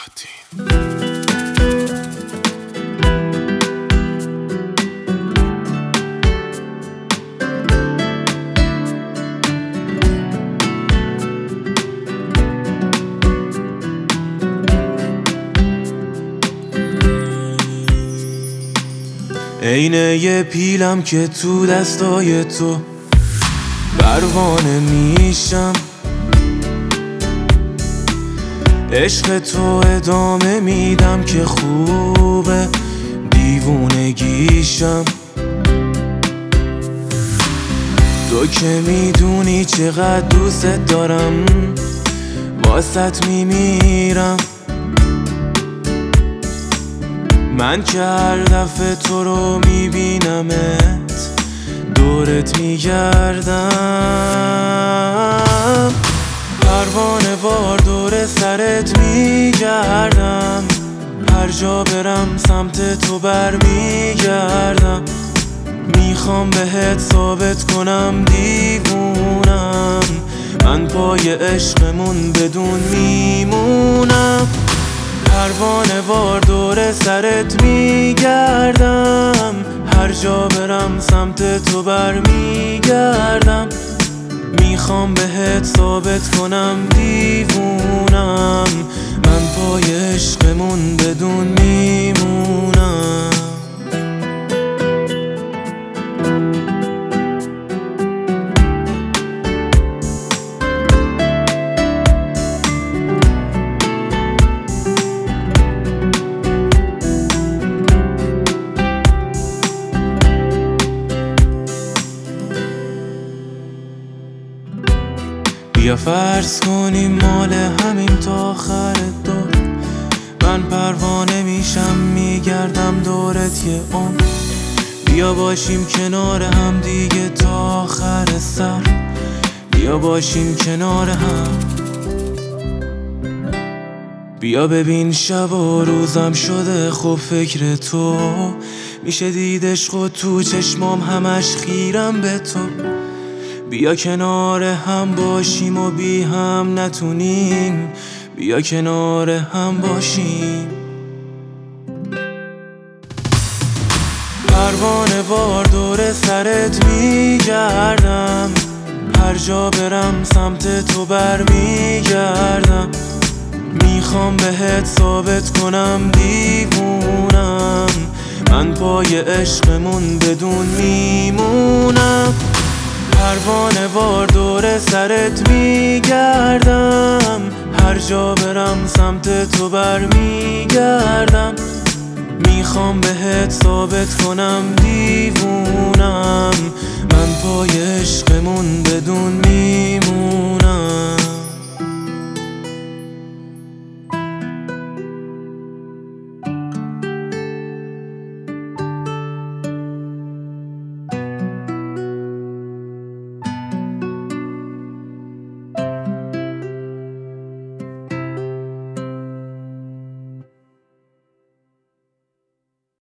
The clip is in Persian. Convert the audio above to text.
عینه یه پیلم که تو دستای تو پروانه میشم، عشق تو ادامه میدم که خوبه دیوونگیشم. تو که میدونی چقدر دوست دارم، واسط میمیرم. من که هر دفعه تو رو میبینمت دورت میگردم، پروانه وار دور سرت میگردم، هر جا برم سمت تو برمیگردم. میخوام بهت ثابت کنم دیوونم، من پای عشقمون بدون میمونم. پروانه وار دور سرت میگردم، هر جا برم سمت تو برمیگردم. میخوام بهت ثابت کنم دیوونم، من پای عشقمون بدون میمونم. بیا فرض کنیم مال همین تا آخر دور، من پروانه میشم میگردم دورت یه عمر. بیا باشیم کنار هم دیگه تا آخر سر، بیا باشیم کنار هم. بیا ببین شب و روزم شده خوب فکر تو، میشه دید عشق و تو چشمام همش خیرم به تو. بیا کنار هم باشیم و بی هم نتونیم، بیا کنار هم باشیم. پروانه وار دور سرت میگردم، هر جا برم سمت تو برمیگردم. میخوام بهت ثابت کنم دیوونم، من پای عشقمون بدون میمونم. پروانه وار دور سرت میگردم، هر جا برم سمت تو برمیگردم. میخوام بهت ثابت کنم دیوونم،